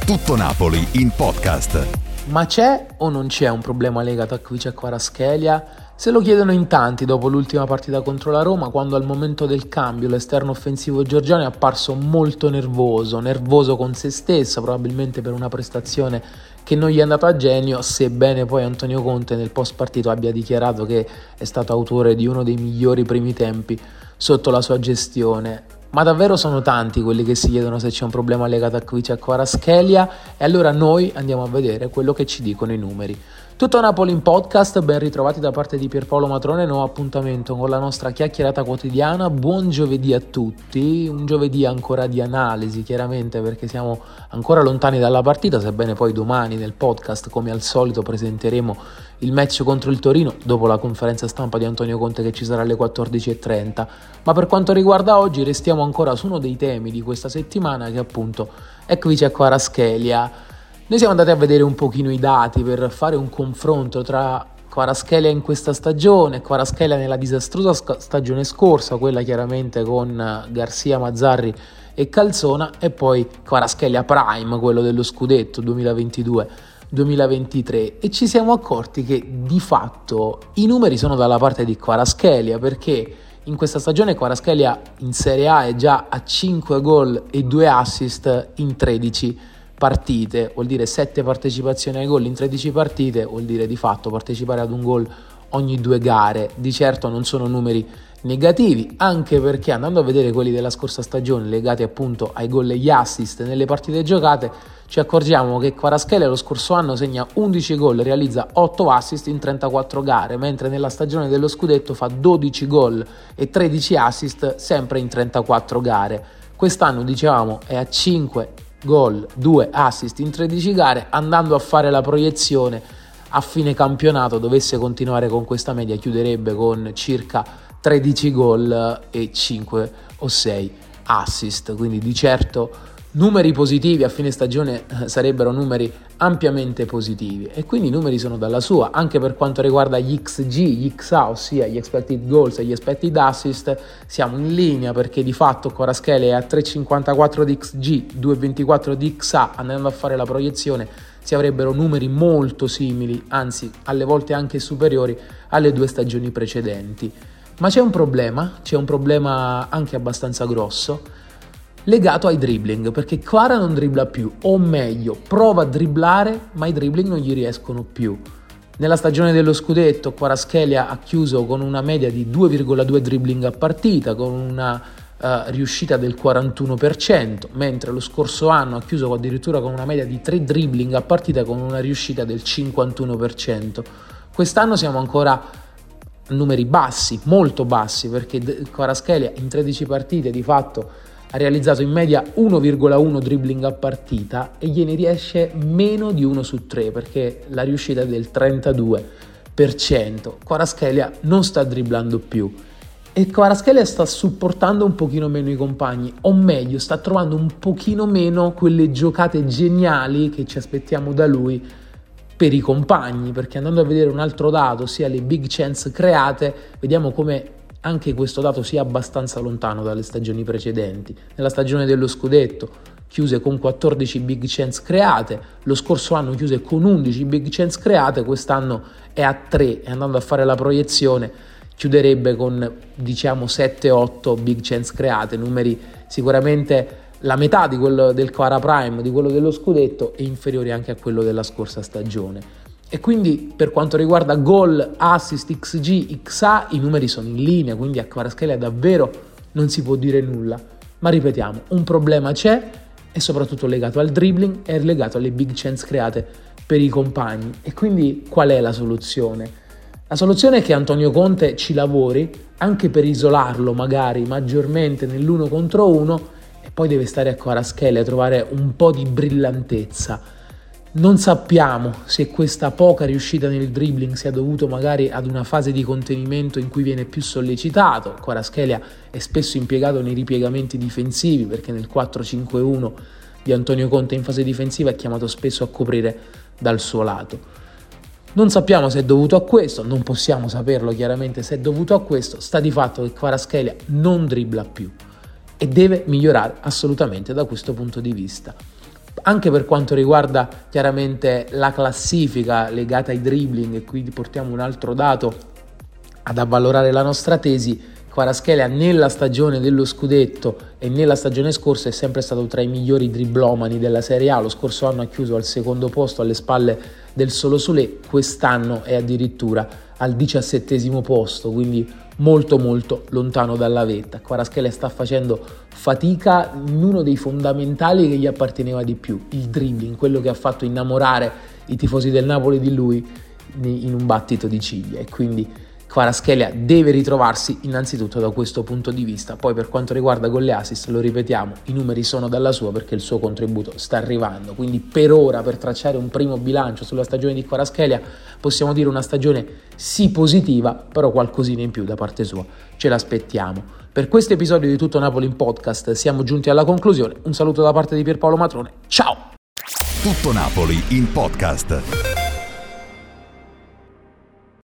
Tutto Napoli in podcast. Ma c'è o non c'è un problema legato a Khvicha Kvaratskhelia? Se lo chiedono in tanti dopo l'ultima partita contro la Roma, quando al momento del cambio l'esterno offensivo georgiano è apparso molto nervoso con se stesso, probabilmente per una prestazione che non gli è andata a genio, sebbene poi Antonio Conte nel post partito abbia dichiarato che è stato autore di uno dei migliori primi tempi sotto la sua gestione. Ma davvero sono tanti quelli che si chiedono se c'è un problema legato a Khvicha Kvaratskhelia, e allora noi andiamo a vedere quello che ci dicono i numeri. Tutto Napoli in podcast, ben ritrovati da parte di Pierpaolo Matrone, nuovo appuntamento con la nostra chiacchierata quotidiana. Buon giovedì a tutti, un giovedì ancora di analisi chiaramente perché siamo ancora lontani dalla partita, sebbene poi domani nel podcast come al solito presenteremo il match contro il Torino dopo la conferenza stampa di Antonio Conte che ci sarà alle 14:30. Ma per quanto riguarda oggi restiamo ancora su uno dei temi di questa settimana, che appunto è Khvicha Kvaratskhelia. Noi siamo andati a vedere un pochino i dati per fare un confronto tra Kvaratskhelia in questa stagione e Kvaratskhelia nella disastrosa stagione scorsa, quella chiaramente con Garcia, Mazzarri e Calzona, e poi Kvaratskhelia Prime, quello dello scudetto 2022-2023, e ci siamo accorti che di fatto i numeri sono dalla parte di Kvaratskhelia, perché in questa stagione Kvaratskhelia in Serie A è già a 5 gol e 2 assist in 13 partite, vuol dire 7 partecipazioni ai gol in 13 partite, vuol dire di fatto partecipare ad un gol ogni 2 gare. Di certo non sono numeri negativi, anche perché andando a vedere quelli della scorsa stagione legati appunto ai gol e agli assist nelle partite giocate, ci accorgiamo che Kvaratskhelia lo scorso anno segna 11 gol, realizza 8 assist in 34 gare, mentre nella stagione dello scudetto fa 12 gol e 13 assist sempre in 34 gare. Quest'anno, dicevamo, è a 5 gol, 2 assist in 13 gare. Andando a fare la proiezione a fine campionato, dovesse continuare con questa media, chiuderebbe con circa 13 gol e 5 o 6 assist, quindi di certo numeri positivi. A fine stagione sarebbero numeri ampiamente positivi, e quindi i numeri sono dalla sua. Anche per quanto riguarda gli XG, gli XA, ossia gli expected goals e gli expected assist, siamo in linea, perché di fatto Kvaratskhelia è a 3,54 di XG, 2,24 di XA. Andando a fare la proiezione si avrebbero numeri molto simili, anzi alle volte anche superiori alle 2 stagioni precedenti. Ma c'è un problema anche abbastanza grosso, legato ai dribbling, perché Kvara non dribbla più, o meglio prova a dribblare ma i dribbling non gli riescono più. Nella stagione dello scudetto Kvaratskhelia ha chiuso con una media di 2,2 dribbling a partita, con una riuscita del 41%, mentre lo scorso anno ha chiuso addirittura con una media di 3 dribbling a partita, con una riuscita del 51%. Quest'anno siamo ancora a numeri bassi, molto bassi, perché Kvaratskhelia in 13 partite di fatto ha realizzato in media 1,1 dribbling a partita e gliene riesce meno di 1 su 3, perché la riuscita è del 32%. Kvaratskhelia non sta dribblando più e Kvaratskhelia sta supportando un pochino meno i compagni, o meglio sta trovando un pochino meno quelle giocate geniali che ci aspettiamo da lui per i compagni, perché andando a vedere un altro dato, ossia le big chance create, vediamo come anche questo dato sia abbastanza lontano dalle stagioni precedenti. Nella stagione dello scudetto chiuse con 14 big chance create, lo scorso anno chiuse con 11 big chance create, quest'anno è a 3, e andando a fare la proiezione chiuderebbe con 7-8 big chance create, numeri sicuramente la metà di quello del Kvara Prime, di quello dello scudetto, e inferiori anche a quello della scorsa stagione. E quindi per quanto riguarda gol, assist, XG, XA, i numeri sono in linea, quindi a Kvaratskhelia davvero non si può dire nulla. Ma ripetiamo, un problema c'è, e soprattutto legato al dribbling e legato alle big chance create per i compagni. E quindi qual è la soluzione? La soluzione è che Antonio Conte ci lavori anche per isolarlo magari maggiormente nell'1 contro 1, e poi deve stare a Kvaratskhelia a trovare un po' di brillantezza. Non sappiamo se questa poca riuscita nel dribbling sia dovuto magari ad una fase di contenimento in cui viene più sollecitato. Kvaratskhelia è spesso impiegato nei ripiegamenti difensivi, perché nel 4-5-1 di Antonio Conte in fase difensiva è chiamato spesso a coprire dal suo lato. Non sappiamo se è dovuto a questo, non possiamo saperlo chiaramente se è dovuto a questo. Sta di fatto che Kvaratskhelia non dribbla più e deve migliorare assolutamente da questo punto di vista. Anche per quanto riguarda chiaramente la classifica legata ai dribbling, e qui portiamo un altro dato ad avvalorare la nostra tesi, Kvaratskhelia nella stagione dello scudetto e nella stagione scorsa è sempre stato tra i migliori driblomani della Serie A. Lo scorso anno ha chiuso al secondo posto alle spalle del Solo Solé, quest'anno è addirittura al 17° posto, quindi molto lontano dalla vetta. Kvaratskhelia sta facendo fatica in uno dei fondamentali che gli apparteneva di più, il dribbling, quello che ha fatto innamorare i tifosi del Napoli di lui in un battito di ciglia, e quindi Kvaratskhelia deve ritrovarsi innanzitutto da questo punto di vista. Poi per quanto riguarda gol e assist, lo ripetiamo, i numeri sono dalla sua perché il suo contributo sta arrivando, quindi per ora, per tracciare un primo bilancio sulla stagione di Kvaratskhelia, possiamo dire una stagione sì positiva, però qualcosina in più da parte sua ce l'aspettiamo. Per questo episodio di Tutto Napoli in podcast siamo giunti alla conclusione. Un saluto da parte di Pierpaolo Matrone, ciao! Tutto Napoli in podcast.